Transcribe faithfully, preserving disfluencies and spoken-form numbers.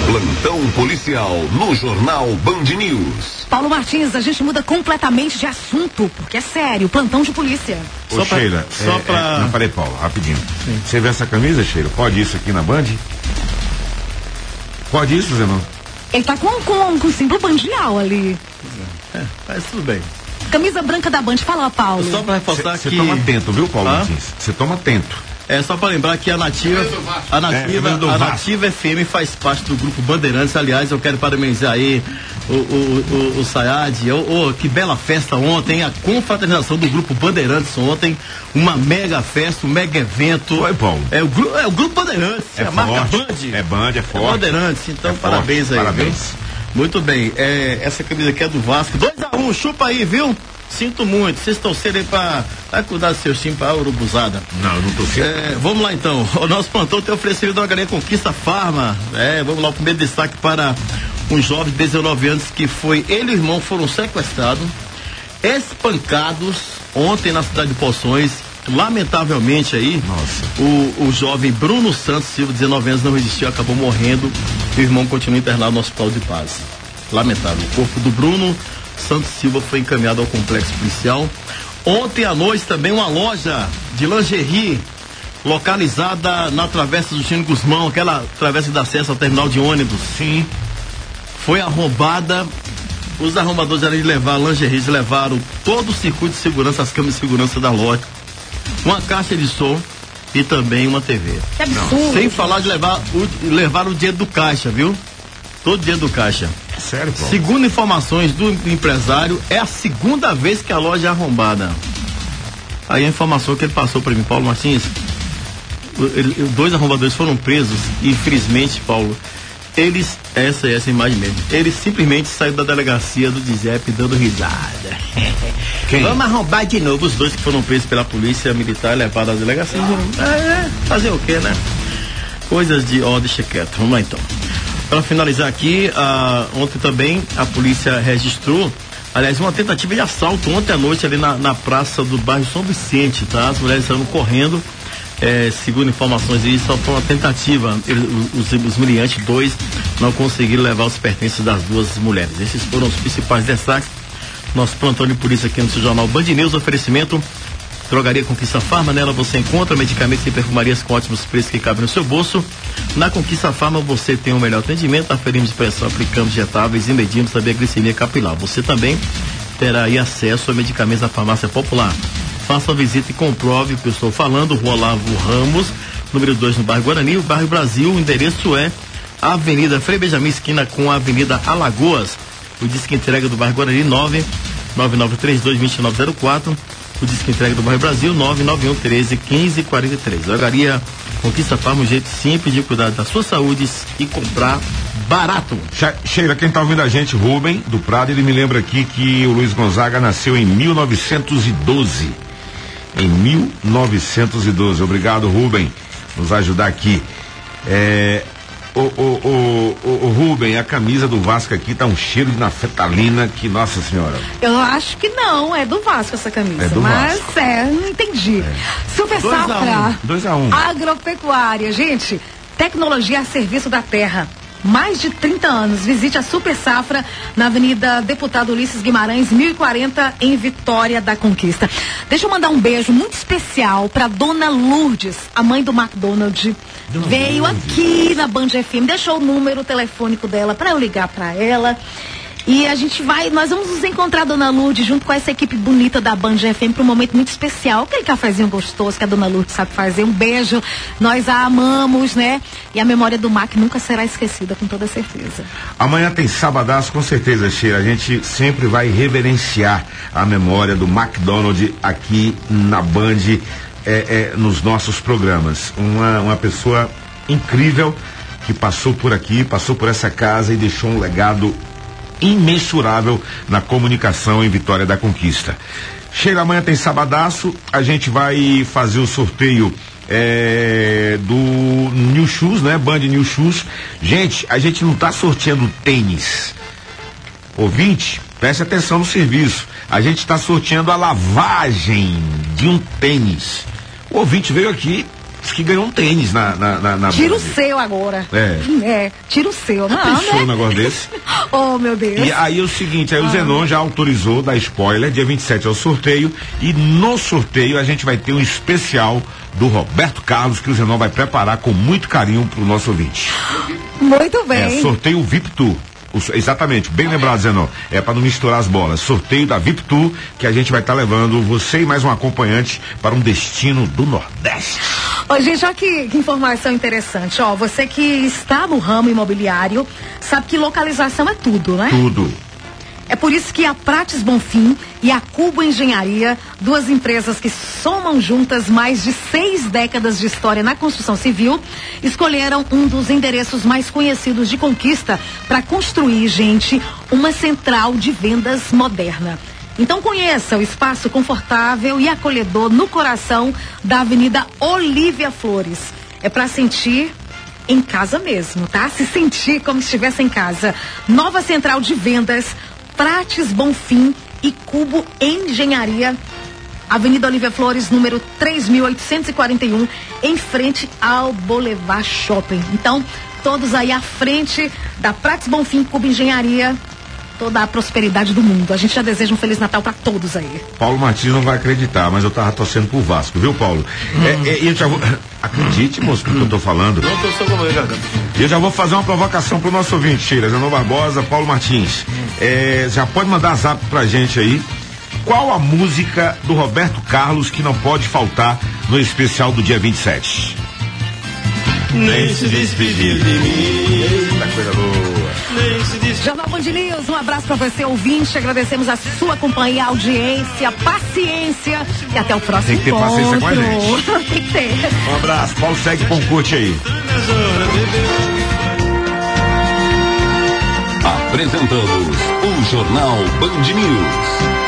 Plantão policial no Jornal Band News. Paulo Martins, a gente muda completamente de assunto, porque é sério, plantão de polícia. Ô, Só Sheila, pra, só é, pra... É, não, parei, Paulo, rapidinho. Sim. Você vê essa camisa, Sheila? Pode isso aqui na Band? Pode isso, Zenon? Ele tá com, com, com o símbolo bandial ali. É, mas tudo bem. Camisa branca da Band, fala, Paulo. Só pra reforçar cê, que... Você toma atento, viu, Paulo ah? Martins? Você toma atento. É só para lembrar que a Nativa, a Nativa, é, a Nativa F M faz parte do grupo Bandeirantes. Aliás, eu quero parabenizar aí o, o, o, o Sayad. Oh, oh, que bela festa ontem, a confraternização do grupo Bandeirantes ontem, uma mega festa, um mega evento. Oi, Paulo. É o, é o grupo Bandeirantes, é, é a marca Band. É Band, é forte. É Bandeirantes, então é parabéns forte, aí. Parabéns. Viu? Muito bem, é, essa camisa aqui é do Vasco. dois a um, chupa aí, viu? Sinto muito, vocês torceram aí pra, pra cuidar do seu time pra urubuzada. Não, eu não tô certo. É, vamos lá então, o nosso plantão tem oferecido da Galinha Conquista Farma. É, vamos lá, o primeiro destaque para um jovem de dezenove anos que foi, ele e o irmão foram sequestrados, espancados ontem na cidade de Poções. Lamentavelmente aí, Nossa. O, o jovem Bruno Santos Silva, dezenove anos, não resistiu, acabou morrendo e o irmão continua internado no Hospital de Paz. Lamentável. O corpo do Bruno Santos Silva foi encaminhado ao complexo policial. Ontem à noite também uma loja de lingerie localizada na travessa do Gino Guzmão, aquela travessa que dá acesso ao terminal de ônibus. Sim. Foi arrombada. Os arrombadores, além de levar lingerie, levaram todo o circuito de segurança, as câmeras de segurança da loja, uma caixa de som e também uma T V. Que absurdo. Sem falar de levar o, levar o dinheiro do caixa, viu? Todo o dinheiro do caixa. Sério, Paulo? Segundo informações do empresário, é a segunda vez que a loja é arrombada. Aí a informação que ele passou para mim, Paulo Martins, ele, dois arrombadores foram presos e, infelizmente, Paulo, eles, essa é essa imagem mesmo, eles simplesmente saíram da delegacia do D Z E P dando risada. Quem? Vamos arrombar de novo os dois que foram presos pela polícia militar, levados à delegacia. É, é, fazer o quê, né? Coisas de ordem secreta. Vamos lá então. Para finalizar aqui, ah, ontem também a polícia registrou, aliás, uma tentativa de assalto ontem à noite ali na, na praça do bairro São Vicente, tá? As mulheres saíram correndo, é, segundo informações aí, só foi uma tentativa. Os, os miliantes, dois, não conseguiram levar os pertences das duas mulheres. Esses foram os principais destaques. Nosso plantão de polícia aqui no seu jornal Band News, oferecimento Drogaria Conquista Farma, nela você encontra medicamentos e perfumarias com ótimos preços que cabem no seu bolso. Na Conquista Farma você tem o um melhor atendimento, aferimos pressão, aplicamos injetáveis e medimos também a glicemia capilar. Você também terá aí acesso a medicamentos da farmácia popular. Faça uma visita e comprove o que eu estou falando. Rua Olavo Ramos, número dois, no bairro Guarani, o bairro Brasil. O endereço é a Avenida Frei Benjamin, esquina com a Avenida Alagoas. O disque entrega do bairro Guarani, nove nove nove três dois dois nove zero quatro. O disque entrega do bairro Brasil, nove nove um treze quinze quarenta e três. Drogaria Conquista Farma, um jeito simples de cuidar da sua saúde e comprar barato. Sheila, quem tá ouvindo a gente, Rubem do Prado, ele me lembra aqui que o Luiz Gonzaga nasceu em mil novecentos e doze. Em mil novecentos e doze. Obrigado, Rubem, nos ajudar aqui. É, o, o, o, o, o Rubem, a camisa do Vasco aqui tá um cheiro de naftalina que, nossa senhora. Eu acho que não, é do Vasco essa camisa. É do mas Vasco. é, não entendi. É. Super Dois a Safra. dois a um. Agropecuária, gente, tecnologia a serviço da terra. Mais de trinta anos. Visite a Super Safra na Avenida Deputado Ulisses Guimarães, mil e quarenta, em Vitória da Conquista. Deixa eu mandar um beijo muito especial para Dona Lourdes, a mãe do McDonald. Dona Veio Lourdes. Aqui na Band F M, deixou o número telefônico dela para eu ligar para ela. E a gente vai, nós vamos nos encontrar, Dona Lourdes, junto com essa equipe bonita da Band F M, para um momento muito especial. Aquele cafezinho gostoso que a Dona Lourdes sabe fazer. Um beijo, nós a amamos, né? E a memória do Mac nunca será esquecida, com toda certeza. Amanhã tem sabadaço, com certeza, Sheila. A gente sempre vai reverenciar a memória do McDonald aqui na Band, é, é, nos nossos programas. Uma, uma pessoa incrível que passou por aqui, passou por essa casa e deixou um legado imensurável na comunicação em Vitória da Conquista. Sheila, amanhã tem sabadaço, a gente vai fazer o sorteio é, do New Shoes, né? Band New Shoes. Gente, a gente não tá sorteando tênis. Ouvinte, preste atenção no serviço. A gente está sorteando a lavagem de um tênis. O ouvinte veio aqui Diz que ganhou um tênis na, na, na, na Tira Band. o seu agora. É. É, tira o seu. Não, Pensou né? um negócio desse? Oh, meu Deus. E aí é o seguinte, aí o Ah. Zenon já autorizou, dá spoiler, dia vinte e sete é o sorteio, e no sorteio a gente vai ter um especial do Roberto Carlos, que o Zenon vai preparar com muito carinho pro nosso ouvinte. Muito bem. É, sorteio V I P Tour. O, exatamente, bem lembrado, Zenon. É para não misturar as bolas. Sorteio da V I P Tour, que a gente vai estar tá levando você e mais um acompanhante para um destino do Nordeste. Ô, gente, olha que, que informação interessante. Ó, você que está no ramo imobiliário, sabe que localização é tudo, né? Tudo. É por isso que a Prates Bonfim e a Cubo Engenharia, duas empresas que somam juntas mais de seis décadas de história na construção civil, escolheram um dos endereços mais conhecidos de Conquista para construir, gente, uma central de vendas moderna. Então conheça o espaço confortável e acolhedor no coração da Avenida Olívia Flores. É para sentir em casa mesmo, tá? Se sentir como se estivesse em casa. Nova central de vendas, Prates Bonfim e Cubo Engenharia, Avenida Olívia Flores, número três mil oitocentos e quarenta e um, em frente ao Boulevard Shopping. Então, todos aí à frente da Prates Bonfim, Cubo Engenharia, toda a prosperidade do mundo. A gente já deseja um Feliz Natal para todos aí. Paulo Martins não vai acreditar, mas eu tava torcendo pro Vasco, viu, Paulo? Hum. É, é, eu já vou... Acredite, moço, no que eu tô falando. Não tô só com meu garganta. E eu já vou fazer uma provocação pro nosso ouvinte, Sheila, Zenon Barbosa, Paulo Martins. É, já pode mandar zap pra gente aí. Qual a música do Roberto Carlos que não pode faltar no especial do dia vinte e sete? Nem se despedir de mim. Eita, coisa boa. Nem se despedir. Jornal Band News, um abraço para você, ouvinte. Agradecemos a sua companhia, audiência, paciência. E até o próximo Tem que ter encontro. paciência com a gente. Tem que ter. Um abraço, Paulo segue com curte aí. Apresentamos o Jornal Band News.